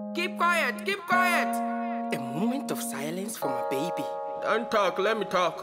Keep quiet, keep quiet. A moment of silence for my baby. Don't talk, let me talk.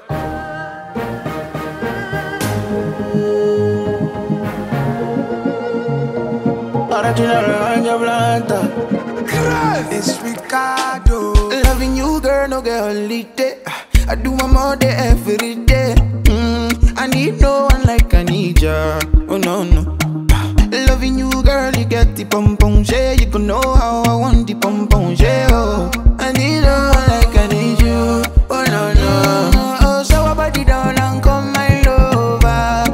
It's Ricardo. Loving you, girl, no get holiday. I do my more day every day. I need no one like I need ya. Oh no no. Loving you, girl, you get the pom pom share. You can know how I want the pom pom share. Oh, I need no one like I need you. Oh no no. Oh, so I body down and come my lover.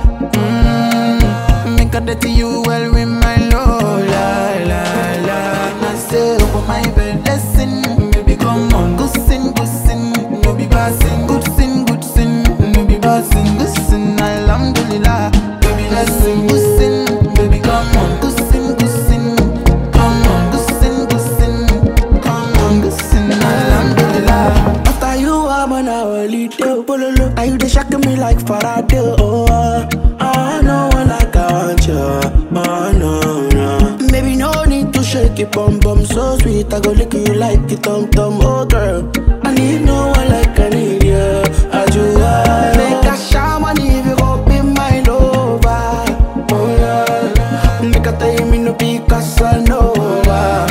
Make a dirty you well with my love. La la la. I say over my bed, listen, baby, come on, good sin, no be passing, good sin, no be passing, good sin, alhamdulillah, baby, listen, good sin, baby, come on, good sin, come on, good sin, come on, good sin, alhamdulillah. After you, I'm on a holiday, bololo. Are you the shocking me like Faraday? Oh, no one like I want you, oh no. Baby, no need to shake it, bum bum, so sweet. I go lick you like it, tum tum, oh girl. I need no one like I need you. I do make a shaman if you go be my lover. Oh yeah, make a time in no be Casanova.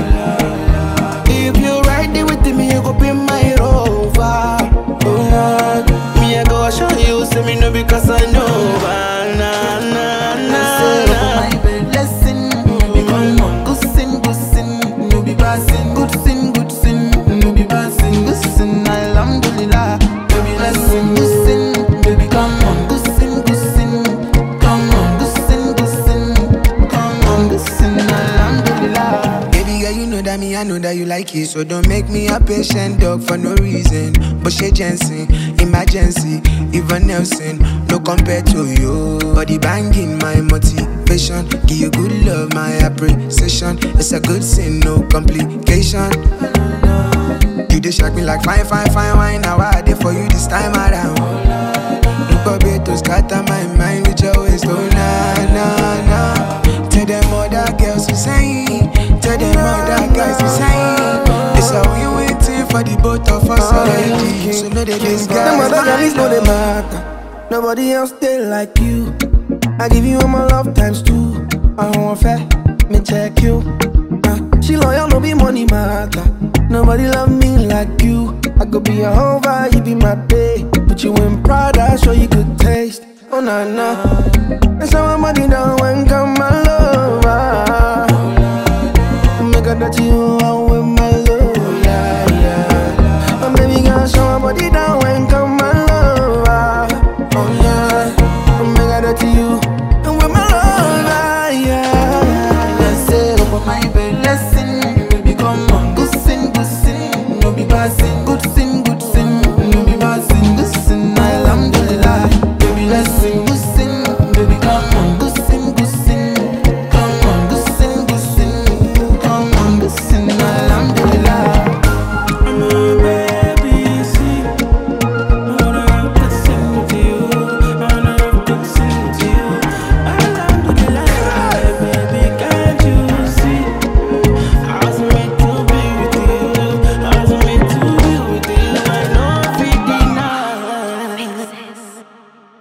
If you ride it with me, you go be my rover. Oh yeah, me I go show you, say me no be Casanova. Na na na. Over my bed, listen, baby, come on, good sin, no be passing, good sin, no be passing, good sin, alhamdulillah, baby, listen, good sin, baby, come on, good sin, come on, good sin, come on, good sin, alhamdulillah. Baby girl, you know that I know that you like it, so don't make me a patient dog for no reason. But she Jensen, emergency, Even Nelson, no compare to you. Body banging, my motivation. Give you good love, my appreciation. It's a good sin, no complication. You dey shock me like fine wine. Now I did for you this time around. Look up here to scatter my mind with your waist. Oh na. Tell them other girls to say. Tell them other guys to say. It's how we waiting for the both of us already. So know that this guy. Them other guys know they matter. Nobody else they like you. I give you all my love times two. I don't want fair, me check you. She loyal, no be money matter. Nobody love me like you. I could be a hover, you be my babe. Put you in Prada, show you good taste. Oh na na. That's how my body down when come my lover. Make a that you